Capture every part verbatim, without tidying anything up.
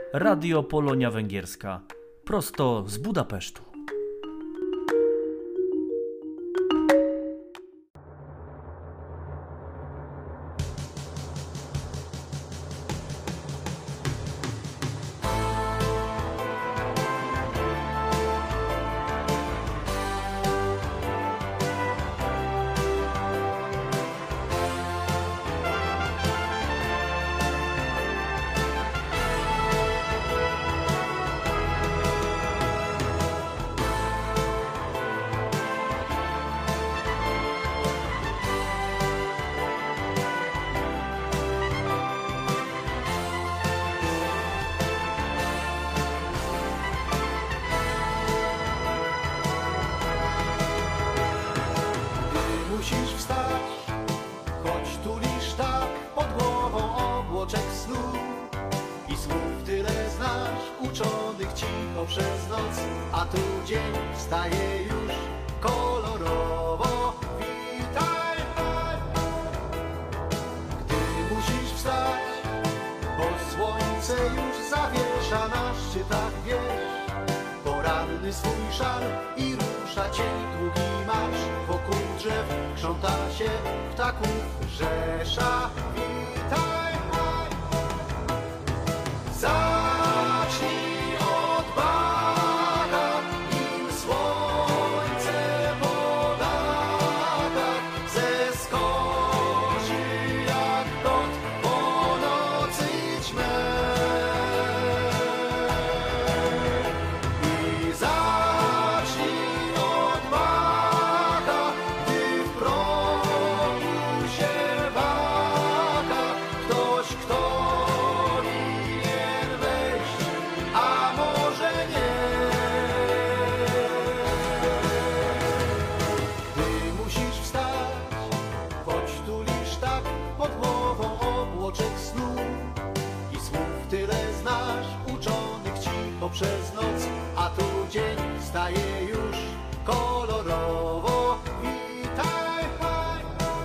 Radio Polonia Węgierska, prosto z Budapesztu. Przez noc, a tu dzień staje już kolorowo. Witaj, haj,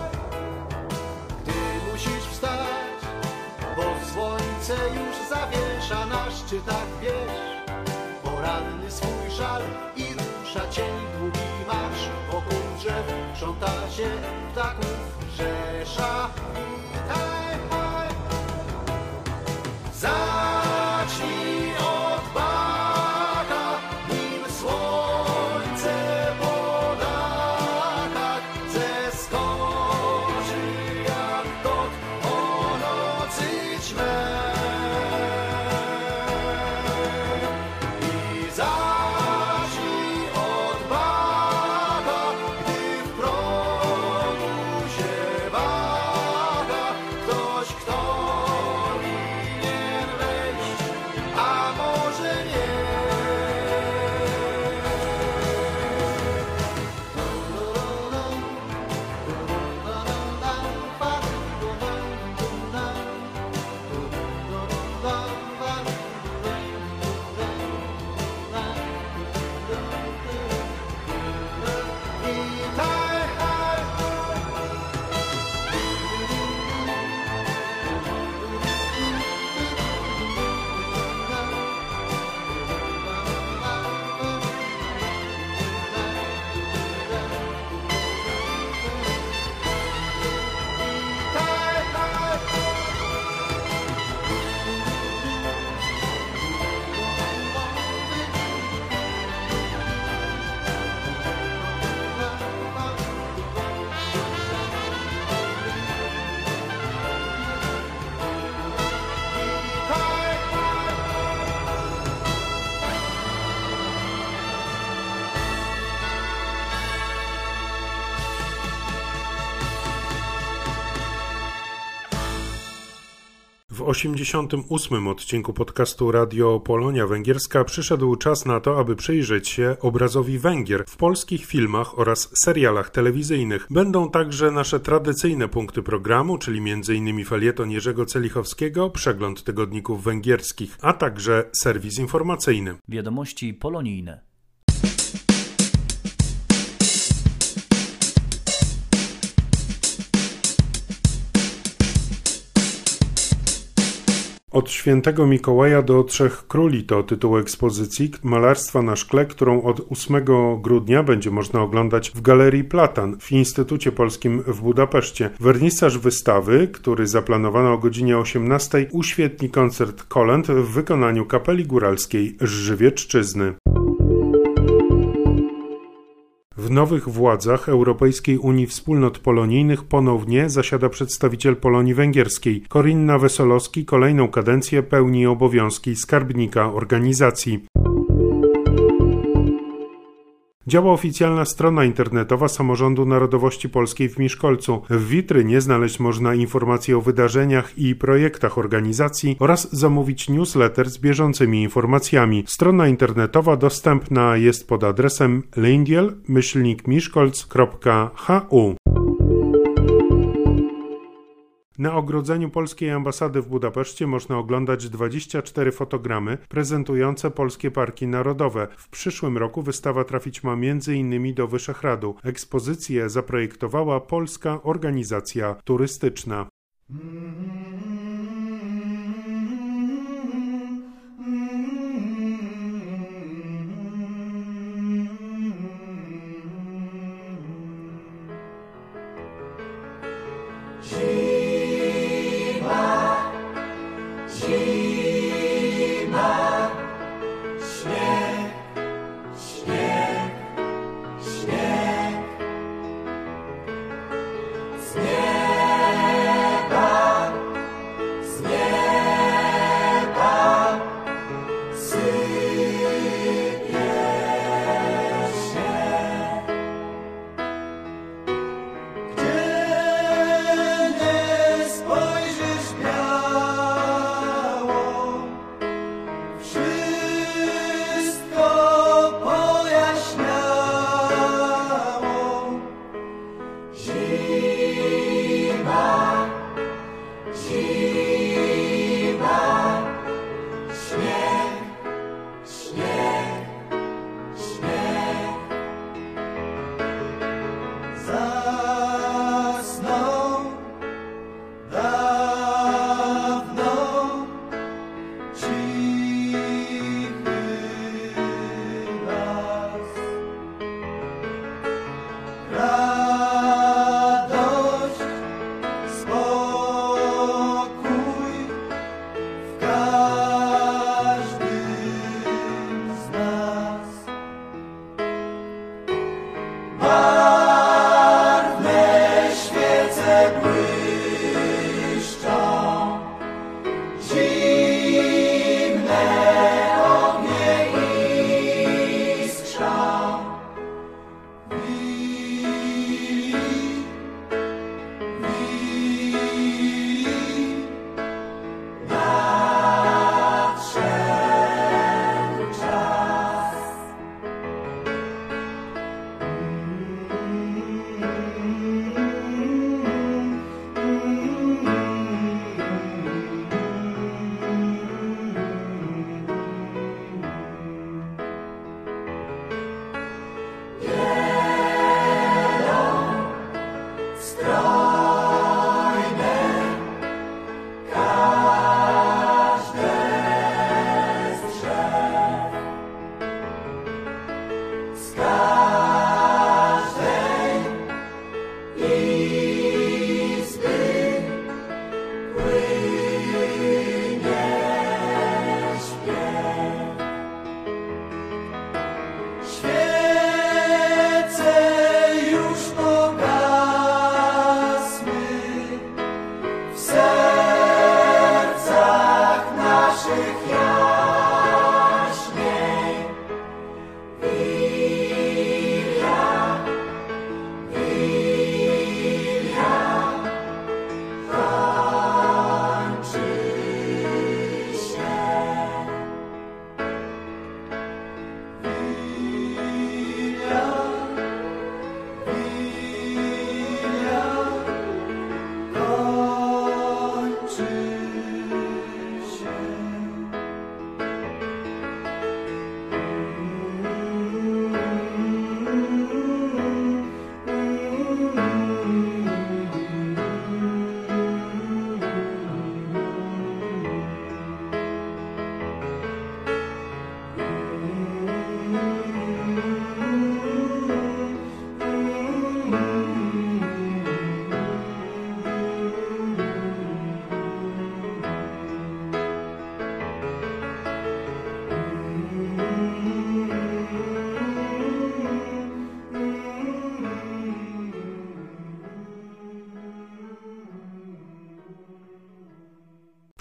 gdy musisz wstać, bo słońce już zawiesza na szczytach wież. Poranny swój żal i rusza cień, długi marsz. Wokół drzew krząta się ptaków rzesza. Witaj, haj, zacznij od baka, nim słońce po dachach zeskoczy jak kot o nocy ćmej. I zacznij od baka, gdy w progu się waga ktoś, kto winien wejść, a może nie. Witaj, haj, witaj, haj. W osiemdziesiątym ósmym odcinku podcastu Radio Polonia Węgierska przyszedł czas na to, aby przyjrzeć się obrazowi Węgier w polskich filmach oraz serialach telewizyjnych. Będą także nasze tradycyjne punkty programu, czyli między innymi felieton Jerzego Celichowskiego, przegląd tygodników węgierskich, a także serwis informacyjny. Wiadomości polonijne. Od Świętego Mikołaja do Trzech Króli to tytuł ekspozycji malarstwa na szkle, którą od ósmego grudnia będzie można oglądać w Galerii Platan w Instytucie Polskim w Budapeszcie. Wernisaż wystawy, który zaplanowano o godzinie osiemnastej, uświetni koncert kolęd w wykonaniu Kapeli Góralskiej Żywiecczyzny. W nowych władzach Europejskiej Unii Wspólnot Polonijnych ponownie zasiada przedstawiciel Polonii Węgierskiej. Korinna Wesolowski kolejną kadencję pełni obowiązki skarbnika organizacji. Działa oficjalna strona internetowa Samorządu Narodowości Polskiej w Miszkolcu. W witrynie znaleźć można informacje o wydarzeniach i projektach organizacji oraz zamówić newsletter z bieżącymi informacjami. Strona internetowa dostępna jest pod adresem leindiel myślnik miszkolc kropka h u. Na ogrodzeniu polskiej ambasady w Budapeszcie można oglądać dwadzieścia cztery fotogramy prezentujące polskie parki narodowe. W przyszłym roku wystawa trafić ma między innymi do Wyszehradu. Ekspozycję zaprojektowała Polska Organizacja Turystyczna. Z nieba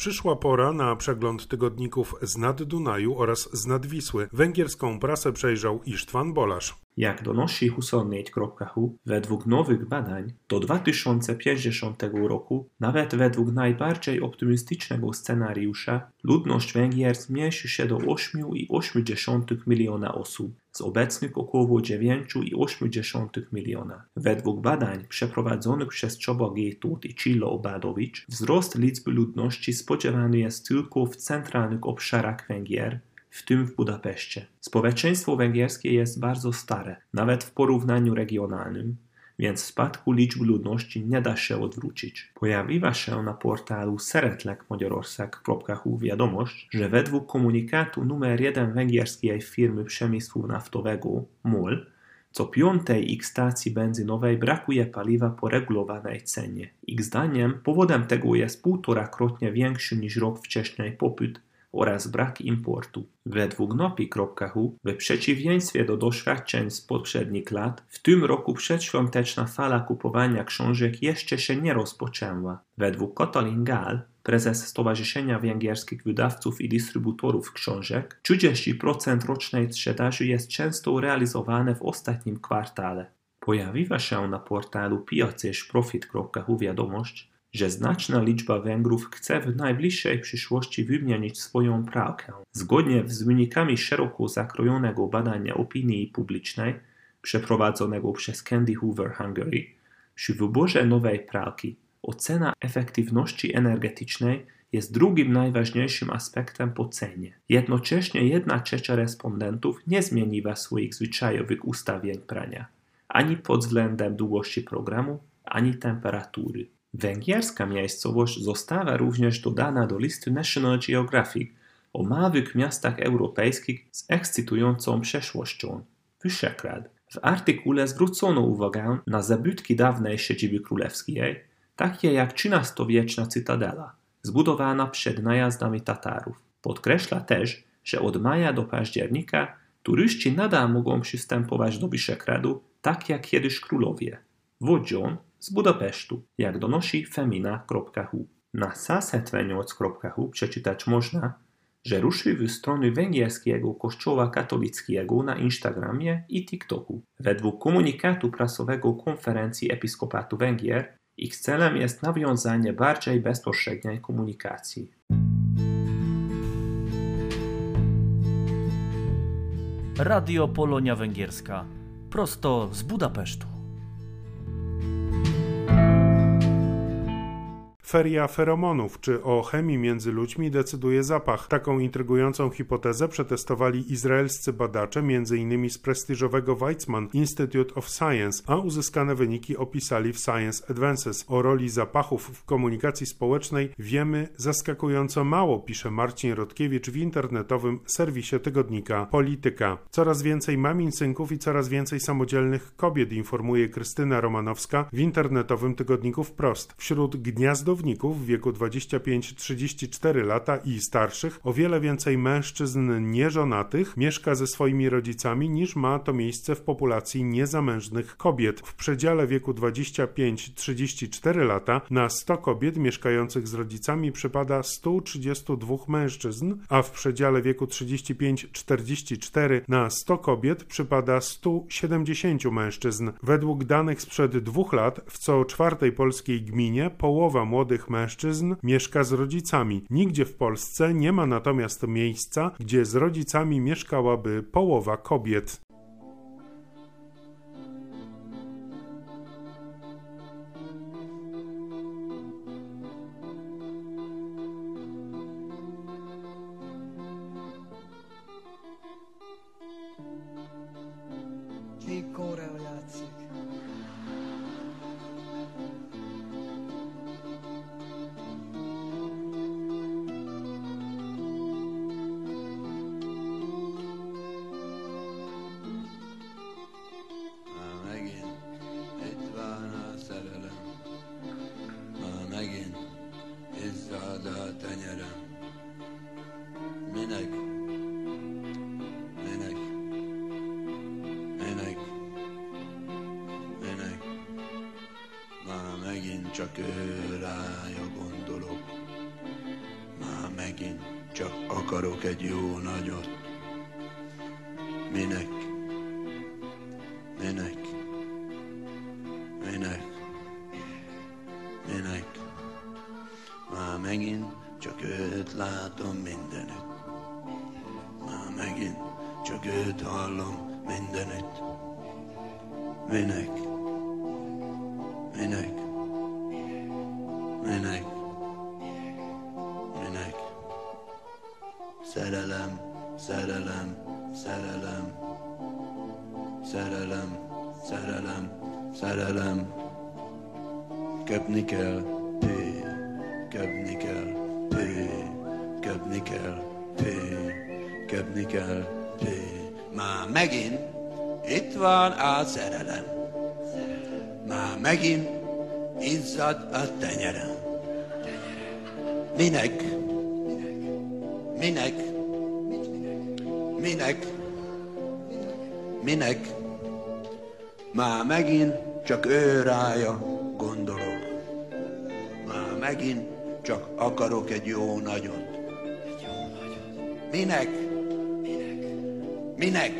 Przyszła pora na przegląd tygodników z nad Dunaju oraz z nad Wisły. Węgierską prasę przejrzał István Balázs. Jak donosi huszonnégy kropka hu, według nowych badań do dwa tysiące pięćdziesiątego roku, nawet według najbardziej optymistycznego scenariusza, ludność Węgier zmniejszy się do osiem i osiem dziesiątych miliona osób, z obecnych około dziewięć i osiem dziesiątych miliona. Według badań przeprowadzonych przez Csoba-Gétót i Csilla Obádowicz, wzrost liczby ludności spodziewany jest tylko w centralnych obszarach Węgier, w tym w Budapeszcie. Społeczeństwo węgierskie jest bardzo stare, nawet w porównaniu regionalnym, więc spadku liczby ludności nie da się odwrócić. Pojawiła się na portalu szeretlekmagyarország kropka hu wiadomość, że według komunikatu numer jeden węgierskiej firmy przemysłu naftowego MOL, co piątej ich stacji benzynowej brakuje paliwa po regulowanej cenie. Ich zdaniem powodem tego jest półtorakrotnie większy niż rok wcześniej popyt oraz brak importu. Według nopi kropka hu, w przeciwieństwie do doświadczeń z poprzednich lat, w tym roku przedświąteczna fala kupowania książek jeszcze się nie rozpoczęła. Według Katalin Gál, prezes Stowarzyszenia Węgierskich Wydawców i Dystrybutorów Książek, trzydzieści procent rocznej sprzedaży jest często realizowane w ostatnim kwartale. Pojawiła się na portalu piacyprofit kropka hu wiadomość, że znaczna liczba Węgrów chce w najbliższej przyszłości wymienić swoją pralkę. Zgodnie z wynikami szeroko zakrojonego badania opinii publicznej przeprowadzonego przez Candy Hoover Hungary, przy wyborze nowej pralki ocena efektywności energetycznej jest drugim najważniejszym aspektem po cenie. Jednocześnie jedna trzecia respondentów nie zmieniła swoich zwyczajowych ustawień prania, ani pod względem długości programu, ani temperatury. Węgierska miejscowość została również dodana do listy National Geographic o małych miastach europejskich z ekscytującą przeszłością. Wyszehrad. W artykule zwrócono uwagę na zabytki dawnej siedziby królewskiej, takie jak trzynastowieczna cytadela, zbudowana przed najazdami Tatarów. Podkreśla też, że od maja do października turyści nadal mogą przystępować do Wyszehradu, tak jak kiedyś królowie. Wodzią z Budapesztu, jak donosi femina kropka hu. Na szászhetvennyolc kropka hu przeczytać można, że ruszyły strony węgierskiego kościoła katolickiego na Instagramie i TikToku. Według komunikatu prasowego Konferencji Episkopatu Węgier, ich celem jest nawiązanie bardziej bezpośredniej komunikacji. Radio Polonia Węgierska. Prosto z Budapesztu. Feria feromonów, czy o chemii między ludźmi decyduje zapach. Taką intrygującą hipotezę przetestowali izraelscy badacze, między innymi z prestiżowego Weizmann Institute of Science, a uzyskane wyniki opisali w Science Advances. O roli zapachów w komunikacji społecznej wiemy zaskakująco mało, pisze Marcin Rodkiewicz w internetowym serwisie tygodnika Polityka. Coraz więcej mamin, synków i coraz więcej samodzielnych kobiet, informuje Krystyna Romanowska w internetowym tygodniku Wprost. Wśród gniazdowników w wieku dwadzieścia pięć do trzydziestu czterech lat i starszych o wiele więcej mężczyzn nieżonatych mieszka ze swoimi rodzicami niż ma to miejsce w populacji niezamężnych kobiet. W przedziale wieku dwadzieścia pięć do trzydziestu czterech lat na sto kobiet mieszkających z rodzicami przypada sto trzydzieści dwa mężczyzn, a w przedziale wieku trzydzieści pięć do czterdziestu czterech na sto kobiet przypada sto siedemdziesiąt mężczyzn. Według danych sprzed dwóch lat w co czwartej polskiej gminie połowa młodych mężczyzn mieszka z rodzicami. Nigdzie w Polsce nie ma natomiast miejsca, gdzie z rodzicami mieszkałaby połowa kobiet. Légkórral játszik. Csak ő rája gondolok, megint csak akarok egy jó nagyot. Minek? Minek? Minek? Minek? Már megint csak őt látom mindenütt. Már megint csak őt hallom mindenütt. Minek? Minek? Minek? Minek? Szerelem, szerelem, szerelem, szerelem, szerelem, szerelem. Köpni kell, pé, köpni kell, pé, köpni kell, pé, köpni kell, pé. Már megint itt van a szerelem. Már megint izzad a tenyerem. Minek? Minek? Minek? Minek? Már megint csak ő rája gondolok. Már megint csak akarok egy jó nagyot. Minek? Minek?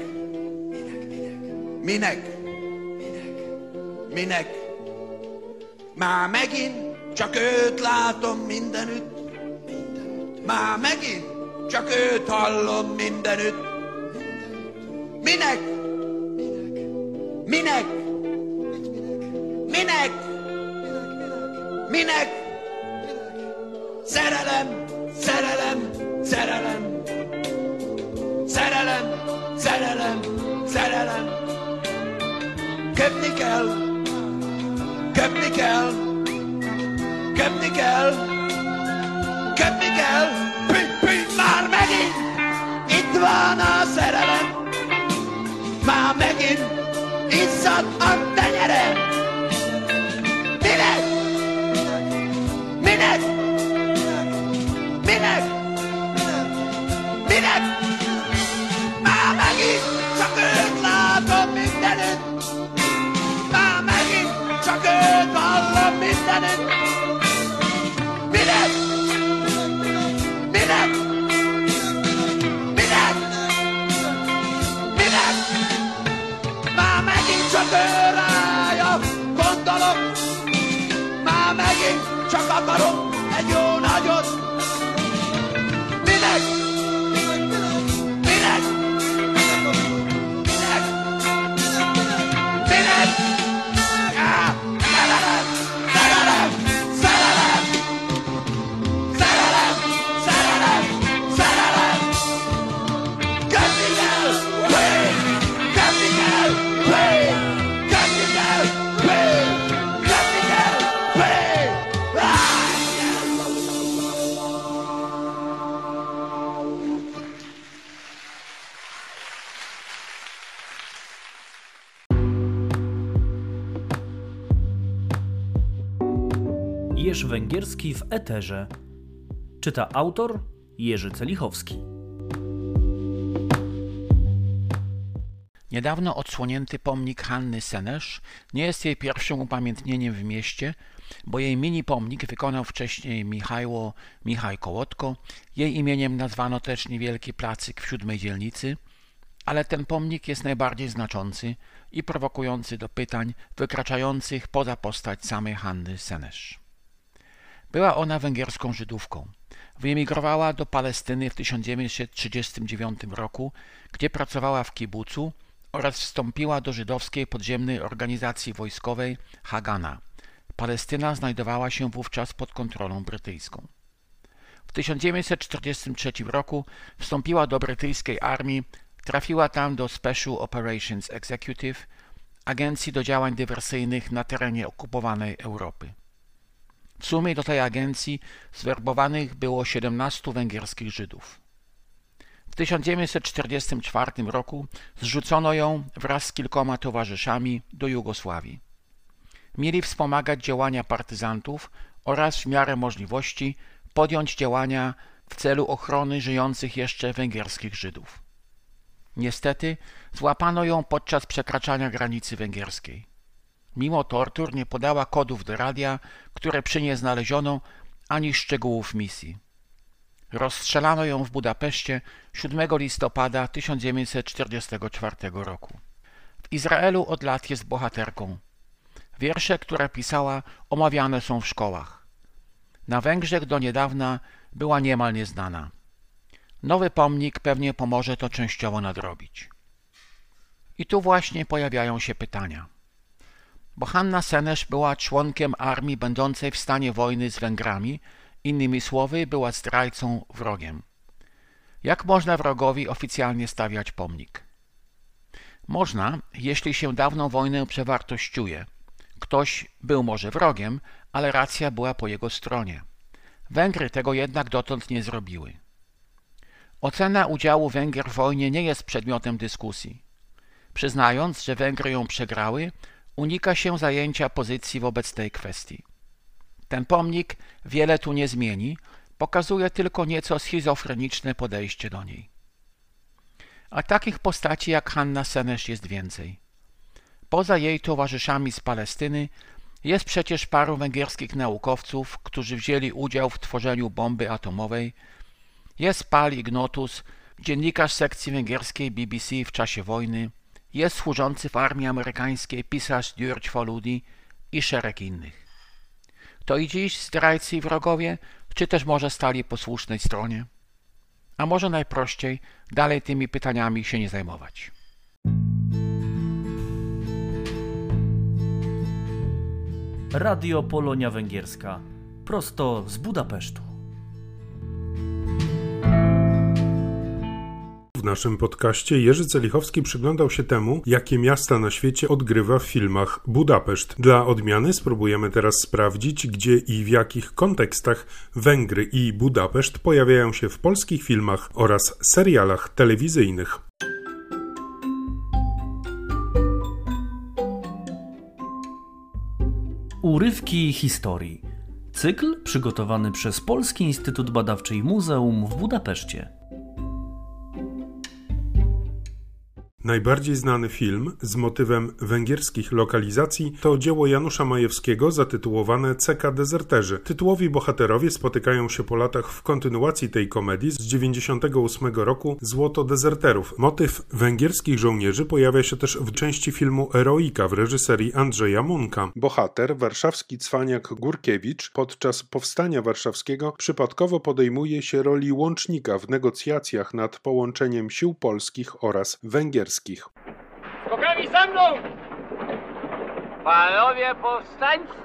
Minek? Minek? Már megint csak őt látom mindenütt. Már megint csak őt hallom mindenütt. Minek? Minek? Minek? Minek? Szerelem, szerelem, szerelem. Szerelem, szerelem, szerelem. Köpni kell, köpni kell, köpni kell, köpni kell. Pü, pü, már megint itt van a szerelem. Már megint izzad a tenyerem. Minek? Minek? Minek? Minek? Már megint csak őt látom mindenütt. Már megint csak őt hallom mindenütt. Minek? Minek? Minek? Minek? Már megint csak ő rája gondolok. Már megint csak akarok egy jó nagyot. Minek? Minek? Minek? Minek? Á, szerelem, szerelem, szerelem, szerelem, szerelem, szerelem. Köpni kell, play, köpni kell, play, köpni kell, play, köpni kell, play. Jerzy Węgierski w eterze. Czyta autor Jerzy Celichowski. Niedawno odsłonięty pomnik Hanny Senesz nie jest jej pierwszym upamiętnieniem w mieście, bo jej mini pomnik wykonał wcześniej Michajło Michaj Kołotko. Jej imieniem nazwano też niewielki placyk w siódmej dzielnicy, ale ten pomnik jest najbardziej znaczący i prowokujący do pytań wykraczających poza postać samej Hanny Senesz. Była ona węgierską Żydówką. Wyemigrowała do Palestyny w tysiąc dziewięćset trzydziestym dziewiątym roku, gdzie pracowała w kibucu oraz wstąpiła do żydowskiej podziemnej organizacji wojskowej Hagana. Palestyna znajdowała się wówczas pod kontrolą brytyjską. W tysiąc dziewięćset czterdziestym trzecim roku wstąpiła do brytyjskiej armii, trafiła tam do Special Operations Executive, agencji do działań dywersyjnych na terenie okupowanej Europy. W sumie do tej agencji zwerbowanych było siedemnastu węgierskich Żydów. W tysiąc dziewięćset czterdziestym czwartym roku zrzucono ją wraz z kilkoma towarzyszami do Jugosławii. Mieli wspomagać działania partyzantów oraz w miarę możliwości podjąć działania w celu ochrony żyjących jeszcze węgierskich Żydów. Niestety złapano ją podczas przekraczania granicy węgierskiej. Mimo tortur nie podała kodów do radia, które przy niej znaleziono, ani szczegółów misji. Rozstrzelano ją w Budapeszcie siódmego listopada tysiąc dziewięćset czterdziestego czwartego roku. W Izraelu od lat jest bohaterką. Wiersze, które pisała, omawiane są w szkołach. Na Węgrzech do niedawna była niemal nieznana. Nowy pomnik pewnie pomoże to częściowo nadrobić. I tu właśnie pojawiają się pytania. Bo Hanna Senesz była członkiem armii będącej w stanie wojny z Węgrami, innymi słowy była zdrajcą, wrogiem. Jak można wrogowi oficjalnie stawiać pomnik? Można, jeśli się dawną wojnę przewartościuje. Ktoś był może wrogiem, ale racja była po jego stronie. Węgry tego jednak dotąd nie zrobiły. Ocena udziału Węgier w wojnie nie jest przedmiotem dyskusji. Przyznając, że Węgry ją przegrały, unika się zajęcia pozycji wobec tej kwestii. Ten pomnik wiele tu nie zmieni, pokazuje tylko nieco schizofreniczne podejście do niej. A takich postaci jak Hanna Senesz jest więcej. Poza jej towarzyszami z Palestyny jest przecież paru węgierskich naukowców, którzy wzięli udział w tworzeniu bomby atomowej. Jest Pál Ignotus, dziennikarz sekcji węgierskiej B B C w czasie wojny. Jest służący w armii amerykańskiej pisarz György Faludi i szereg innych. To i dziś zdrajcy i wrogowie, czy też może stali po słusznej stronie? A może najprościej dalej tymi pytaniami się nie zajmować. Radio Polonia Węgierska. Prosto z Budapesztu. W naszym podcaście Jerzy Celichowski przyglądał się temu, jakie miasta na świecie odgrywa w filmach Budapeszt. Dla odmiany spróbujemy teraz sprawdzić, gdzie i w jakich kontekstach Węgry i Budapeszt pojawiają się w polskich filmach oraz serialach telewizyjnych. Urywki historii. Cykl przygotowany przez Polski Instytut Badawczy i Muzeum w Budapeszcie. Najbardziej znany film z motywem węgierskich lokalizacji to dzieło Janusza Majewskiego zatytułowane C K Dezerterzy. Tytułowi bohaterowie spotykają się po latach w kontynuacji tej komedii z dziewięćdziesiątego ósmego roku Złoto dezerterów. Motyw węgierskich żołnierzy pojawia się też w części filmu Eroika w reżyserii Andrzeja Munka. Bohater, warszawski cwaniak Górkiewicz, podczas powstania warszawskiego przypadkowo podejmuje się roli łącznika w negocjacjach nad połączeniem sił polskich oraz węgierskich. Skokami za mną! Panowie powstańcy!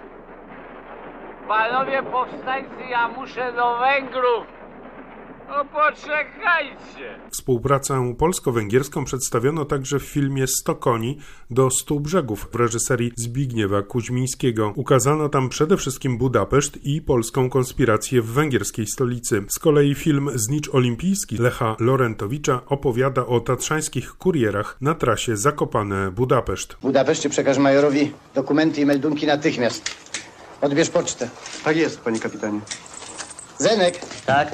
Panowie powstańcy, ja muszę do Węgrów! O, poczekajcie! Współpracę polsko-węgierską przedstawiono także w filmie sto koni do stu brzegów w reżyserii Zbigniewa Kuźmińskiego. Ukazano tam przede wszystkim Budapeszt i polską konspirację w węgierskiej stolicy. Z kolei film Znicz olimpijski Lecha Lorentowicza opowiada o tatrzańskich kurierach na trasie Zakopane-Budapeszt. W Budapeszcie przekaż majorowi dokumenty i meldunki natychmiast. Odbierz pocztę. Tak jest, panie kapitanie. Zenek! Tak?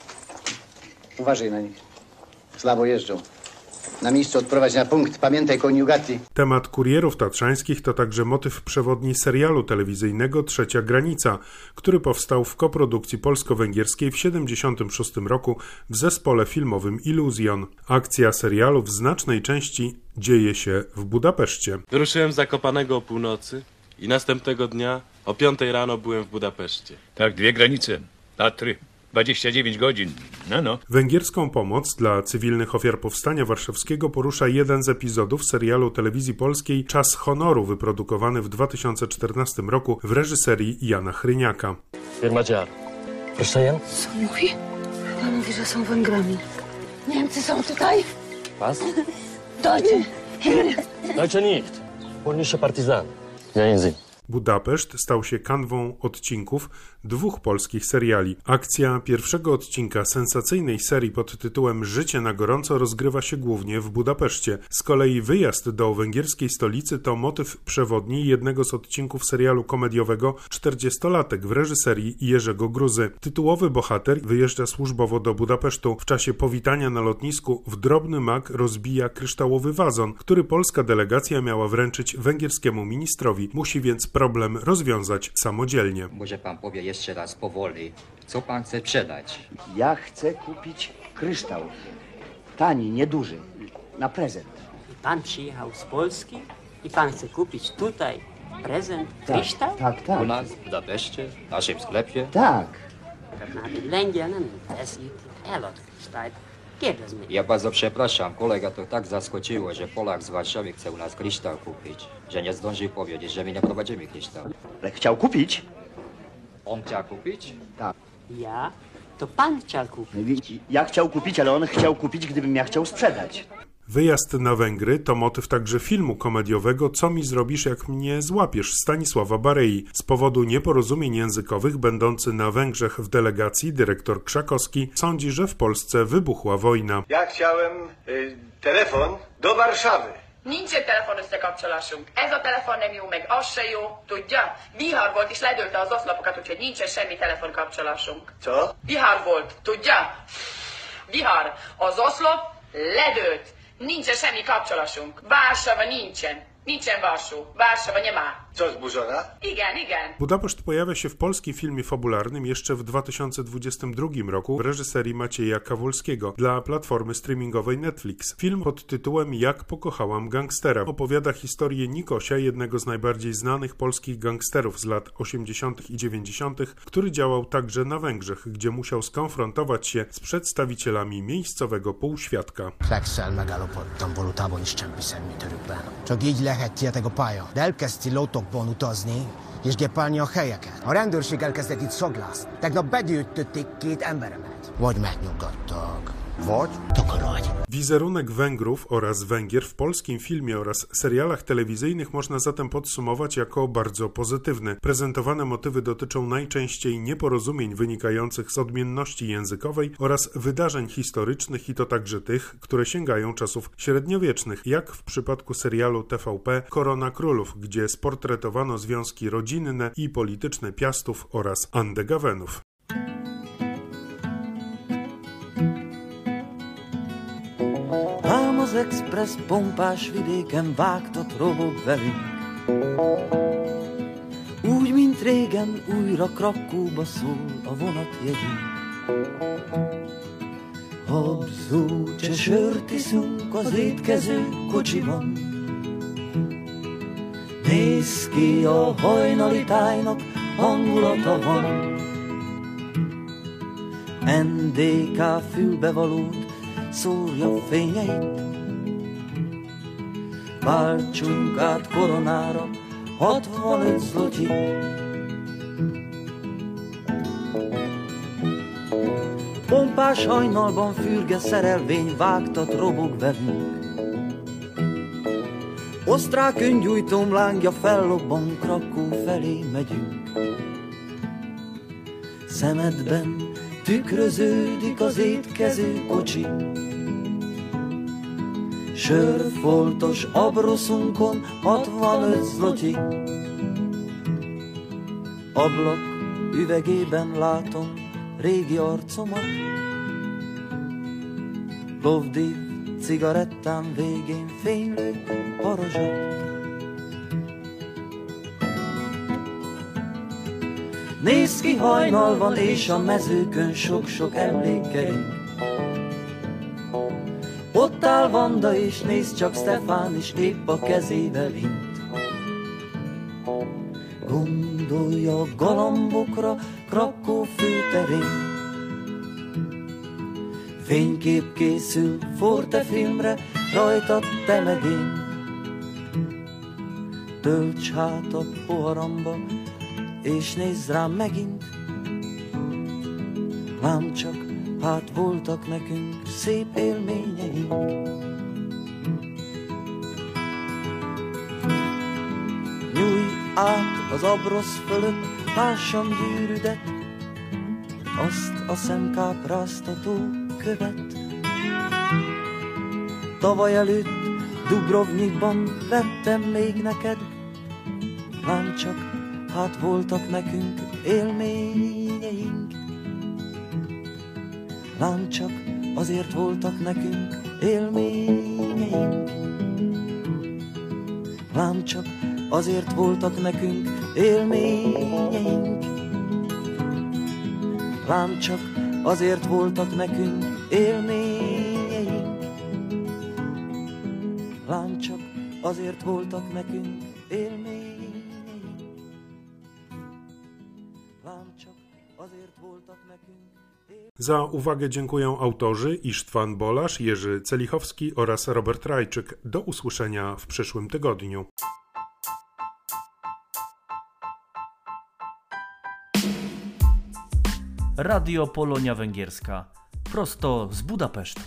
Uważaj na nich. Słabo jeżdżą. Na miejscu odprowadź na punkt. Pamiętaj koniugati. Temat kurierów tatrzańskich to także motyw przewodni serialu telewizyjnego Trzecia Granica, który powstał w koprodukcji polsko-węgierskiej w siedemdziesiątym szóstym roku w zespole filmowym Iluzjon. Akcja serialu w znacznej części dzieje się w Budapeszcie. Wyruszyłem z Zakopanego o północy i następnego dnia o piątej rano byłem w Budapeszcie. Tak, dwie granice. Tatry. dwadzieścia dziewięć godzin. No, no. Węgierską pomoc dla cywilnych ofiar Powstania Warszawskiego porusza jeden z epizodów serialu telewizji polskiej Czas honoru, wyprodukowany w dwa tysiące czternastym roku w reżyserii Jana Chryniaka. Firma Dziar. Proszę. Co mówi? Chyba mówi, że są Węgrami. Niemcy są tutaj? Was? Deutsche. Deutsche nicht. Polnische Partizan. Ja język. Budapeszt stał się kanwą odcinków dwóch polskich seriali. Akcja pierwszego odcinka sensacyjnej serii pod tytułem Życie na gorąco rozgrywa się głównie w Budapeszcie. Z kolei wyjazd do węgierskiej stolicy to motyw przewodni jednego z odcinków serialu komediowego czterdziestolatek w reżyserii Jerzego Gruzy. Tytułowy bohater wyjeżdża służbowo do Budapesztu. W czasie powitania na lotnisku w drobny mak rozbija kryształowy wazon, który polska delegacja miała wręczyć węgierskiemu ministrowi. Musi więc problem rozwiązać samodzielnie. Może pan powie jeszcze raz powoli, co pan chce sprzedać? Ja chcę kupić kryształ. Tani, nieduży, na prezent. Pan przyjechał z Polski i pan chce kupić tutaj prezent, Tak, kryształ? tak, tak. U nas, w Budapeszcie, w naszym sklepie? Tak. Tehát lengyel nem teszi eladott kristályt. Kérdezz meg. Ja bardzo przepraszam, kolega to tak zaskoczyło, że Polak z Warszawy chce u nas kryształ kupić, że nie zdążył powiedzieć, że my nie prowadzimy kryształ. Ale chciał kupić? On chciał kupić? Tak. Ja? To pan chciał kupić. Ja chciał kupić, ale on chciał kupić, gdybym ja chciał sprzedać. Wyjazd na Węgry to motyw także filmu komediowego Co mi zrobisz, jak mnie złapiesz Stanisława Barei. Z powodu nieporozumień językowych będący na Węgrzech w delegacji dyrektor Krzakowski sądzi, że w Polsce wybuchła wojna. Ja chciałem y, telefon do Warszawy. Nincs egy telefon összekapcsolásunk. Ez a telefon nem jó, meg az se jó, tudja? Vihar volt és ledőlte az oszlopokat, úgyhogy nincsen semmi telefonkapcsolásunk. Co? Vihar volt, tudja? Vihar. Az oszlop ledőlt. Nincsen semmi kapcsolásunk. Warszawa nincsen. Nincsen Varsó. Warszawa nie ma. Co, zburzona? Igen, igen. Budapeszt pojawia się w polskim filmie fabularnym jeszcze w dwa tysiące dwudziestym drugim roku w reżyserii Macieja Kawulskiego dla platformy streamingowej Netflix. Film pod tytułem Jak pokochałam gangstera opowiada historię Nikosia, jednego z najbardziej znanych polskich gangsterów z lat osiemdziesiątych i dziewięćdziesiątych, który działał także na Węgrzech, gdzie musiał skonfrontować się z przedstawicielami miejscowego półświadka. Regszel megállapodtam valótában is semmi szemmitörükben. Csak így lehet tietek a pálya. De elkezdti lótokban utazni, és gépelni a helyeket. A rendőrség elkezdett itt szaglászni. Tegnap begyűjtötték két emberemet. Vagy megnyugodtak, vagy takarodj. Wizerunek Węgrów oraz Węgier w polskim filmie oraz serialach telewizyjnych można zatem podsumować jako bardzo pozytywny. Prezentowane motywy dotyczą najczęściej nieporozumień wynikających z odmienności językowej oraz wydarzeń historycznych i to także tych, które sięgają czasów średniowiecznych, jak w przypadku serialu T V P Korona Królów, gdzie sportretowano związki rodzinne i polityczne Piastów oraz Andegawenów. Ám az express pompás vidéken vágtat robog velünk. Úgy, mint régen, újra Krakóba szól a vonatjegyünk. Habzó, sört iszunk az étkező kocsiban. Nézz ki, a hajnali tájnak hangulata van. N D K fülbevalót szórja fényeit. Váltsunk át koronára hatvanöt zloty. Pompás hajnalban fürge szerelvény vágtat robog velünk. Osztrák öngyújtóm lángja fellobban, Krakó felé megyünk. Szemedben tükröződik az étkező kocsi. Sörfoltos abroszunkon hatvanöt zloty. Ablak üvegében látom régi arcomat. Plovdiv cigarettám végén fénylő parazsat. Nézd ki, hajnal van, és a mezőkön sok-sok emlékeink. Ott áll Vanda, és nézd csak, Stefán is épp a kezével int. Gondolja a galambokra Krakó főterén. Fénykép készül Forte filmre, rajtad te meg én. Tölts hát a poharamba, és nézz rám megint. Lám csak, hát voltak nekünk szép élményeink. Nyújj át az abrosz fölött, lássam gyűrűdet, azt a szemkápráztató követ. Tavaly előtt Dubrovnikban vettem még neked, lám csak, hát voltak nekünk élményeink. Lám csak azért voltak nekünk élményeink. Lám csak azért voltak nekünk élményeink. Lám csak azért voltak nekünk élményeink. Lám csak azért voltak nekünk élményeink. Lám csak azért voltak nekünk. Za uwagę dziękuję autorzy Isztwan Bolasz, Jerzy Celichowski oraz Robert Rajczyk. Do usłyszenia w przyszłym tygodniu. Radio Polonia Węgierska, prosto z Budapesztu.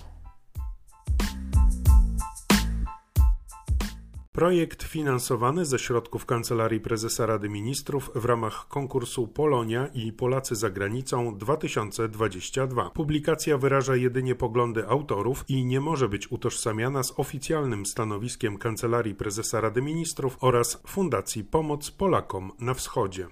Projekt finansowany ze środków Kancelarii Prezesa Rady Ministrów w ramach konkursu Polonia i Polacy za granicą dwa tysiące dwudziesty drugi. Publikacja wyraża jedynie poglądy autorów i nie może być utożsamiana z oficjalnym stanowiskiem Kancelarii Prezesa Rady Ministrów oraz Fundacji Pomoc Polakom na Wschodzie.